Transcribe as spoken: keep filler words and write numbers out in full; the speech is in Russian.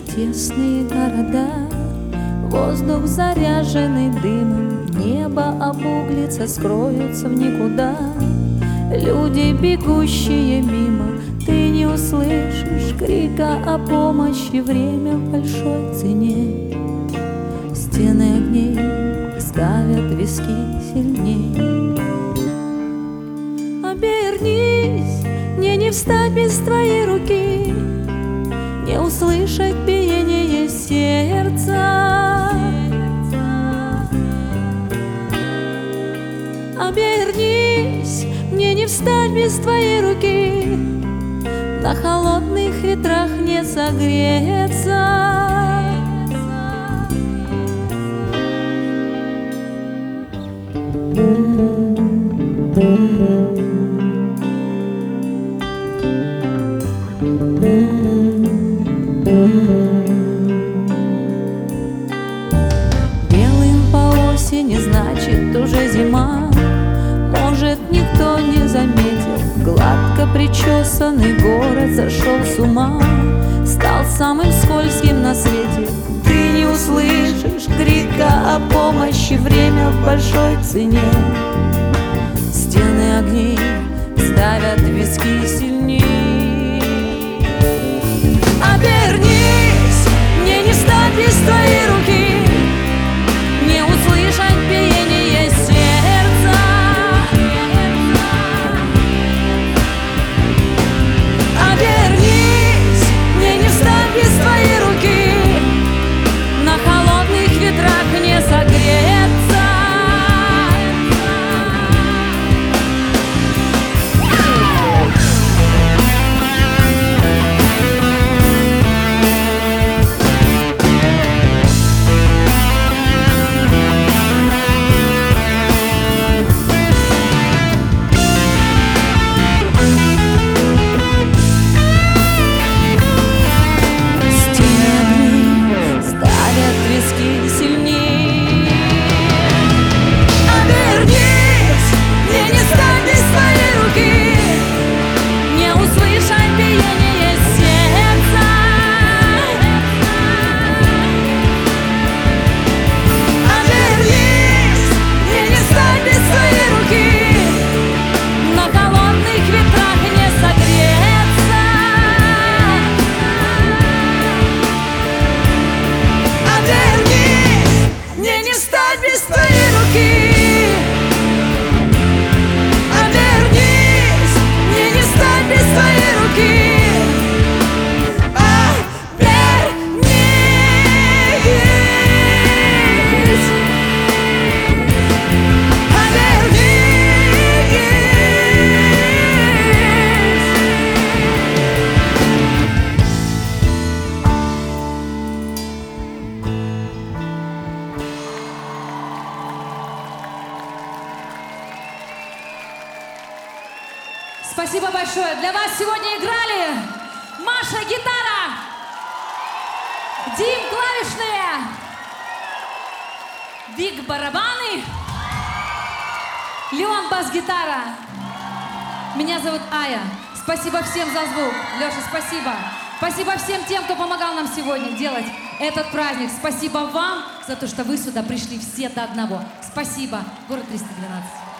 тесные города, воздух заряженный дымом, небо обуглится, скроются в никуда. Люди, бегущие мимо, ты не услышишь крика о помощи, время в большой цене. Стены огней ставят виски сильней. Обернись, мне не встать без твоей руки, не услышать биение сердца. Обернись, мне не встать без твоей руки, на холодных ветрах не согреться. Белым по осени, значит, уже зима. Может, никто не заметил, гладко причесанный город зашел с ума, стал самым скользким на свете. Ты не услышишь крика о помощи, время в большой цене. Стены огней ставят виски сильней. Обернись, мне не встать без твоей руки, не услышать биение сердца. Обернись, мне не встать без твоей руки, на холодных ветрах не согреться. Спасибо большое. Для вас сегодня играли Маша гитара, Дим клавишные, Вик барабаны, Леон бас-гитара. Меня зовут Ая. Спасибо всем за звук. Леша, спасибо. Спасибо всем тем, кто помогал нам сегодня делать этот праздник. Спасибо вам за то, что вы сюда пришли все до одного. Спасибо. Город триста двенадцать.